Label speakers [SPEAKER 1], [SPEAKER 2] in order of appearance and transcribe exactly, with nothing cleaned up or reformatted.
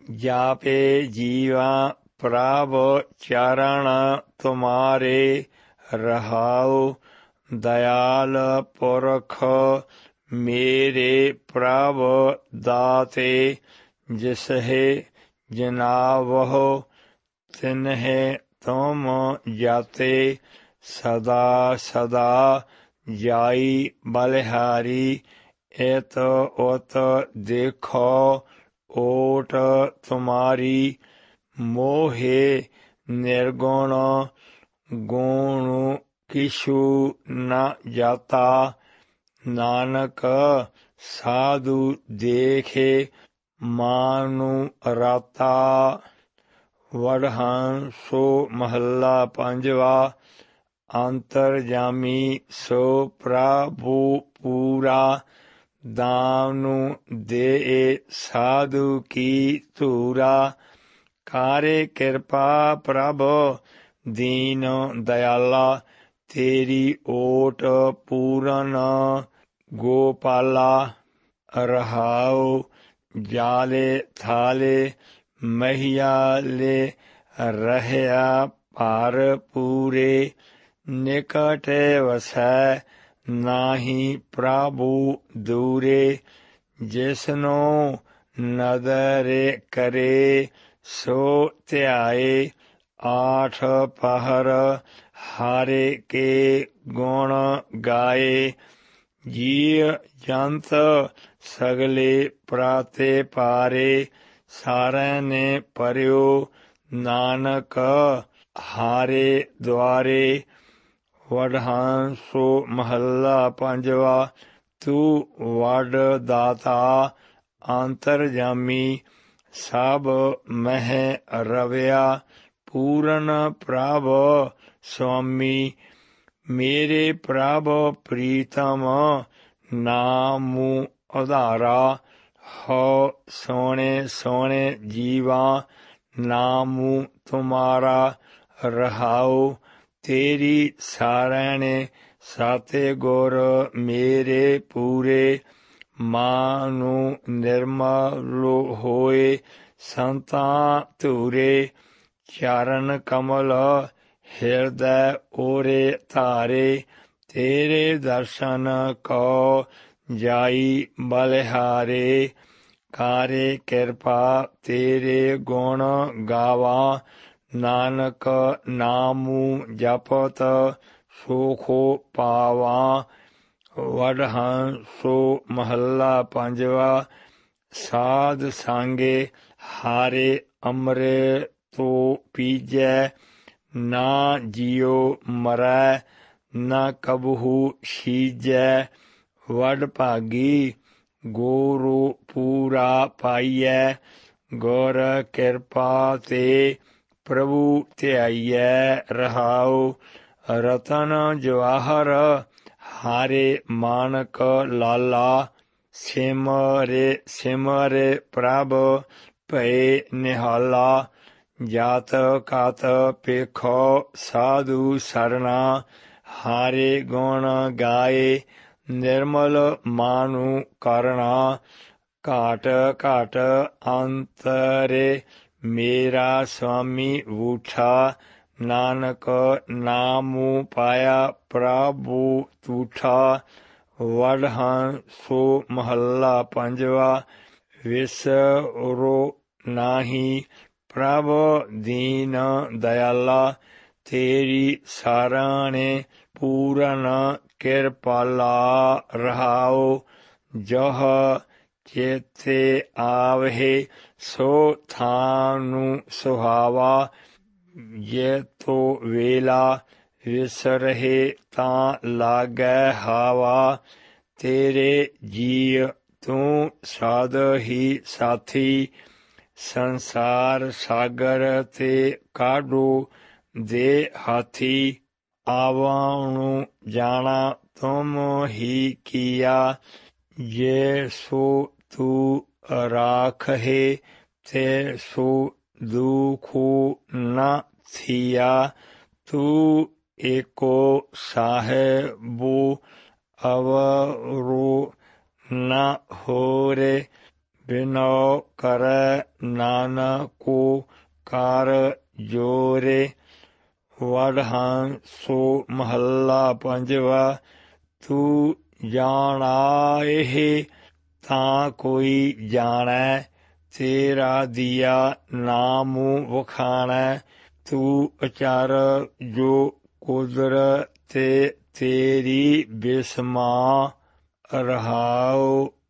[SPEAKER 1] जापे जीवा प्रभ चरण तुम्हारे रहाओ। दयाल पुरख मेरे प्रभ दाते, जिसहे जनावहो तिन्हे तुम जाते। सदा सदा जाई बलिहारी, एत उत देखो ओट तुम्हारी। मोहे निर्गुण गुण किछु न जाता, नानक साधु देखे मानु राता। वडहंसो महला पंजवा। अंतरजामी सो प्रभु पूरा, दानु दे साधु की धूरा। कारे कृपा प्रभ दीन दयाला, तेरी ओट पूरन गोपाला। रहाओ जाले थाले महियाले, रहया पार पूरे। निकट वसै नाही प्रभु दूरे, जिसनो नदर करे सो ध्याए। आठ पहर हारे के गुण गाए, जीव जंत सगले प्राते पारे। सारे ने परयो नानक हारे द्वारे। वडहंसो महला पंजवा। तू वड दाता अंतरजामी, सब मह रवया। पूरन प्रभ स्वामी, मेरे प्रभ प्रीतम नामु उधारा। हो सोने सोने जीवा नामु तुम्हारा रहाओ। तेरी सारणे साते गुर मेरे पूरे। मानु निर्मल होए संता धूरे। चरण कमल हृदय ओरे धारे, तेरे दर्शन को जाई बलिहारे। कारे कृपा तेरे गुण गावा, नानक नामु जपत सुखो पावा। वडहंसो महला पंजवा। साध सांगे हारे अमृत तो पीजै, ना जियो मरै न कबहू सीजै। वड भागी गोरु पूरा पाइयै, गुर कृपा ते प्रभु ध्याइयै रहाओ। रतन जवाहर हारे मानक लाला, सिमरे सिमरे प्रभ भय निहाला। जात कात पेखो साधु सरना, हारे गुण गाए निर्मल मानु करना। घाट घाट अंतरे मेरा स्वामी बूठा, नानक नामु पाया प्रभु तूठा। वडहंसो महला पंजवा। विसरो नाही प्रभ दीन दयाला, तेरी सारणे पूरन कृपाला। रहाओ जह चेते आवहे सो थानु सुहावा। ये तो वेला विसरहे तां लागै हावा। तेरे जीव तू साध ही साथी, संसार सागर ते काढो दे हाथी। आवणु जाना तुम ही किया, ये सो तू राख है ते सो दुखो न थिया। तू एको साहेबो अवरो न होरे, ਬਿਨੋ ਕਰੈ ਨਾਨਕੋ ਕਰ ਜੋਰੇ। ਵਡਹੰਸੋ ਮਹੱਲਾ ਪੰਜਵਾ। ਤੂੰ ਜਾਣਾਏ ਤਾਂ ਕੋਈ ਜਾਣੈ, ਤੇਰਾ ਦੀਆ ਨਾਮ ਵਖਾਣੈ। ਤੂੰ ਅਚਰ ਜੋ ਕੁਦਰਤ ਤੇਰੀ ਬਿਸਮਾ ਰਹਾਉ।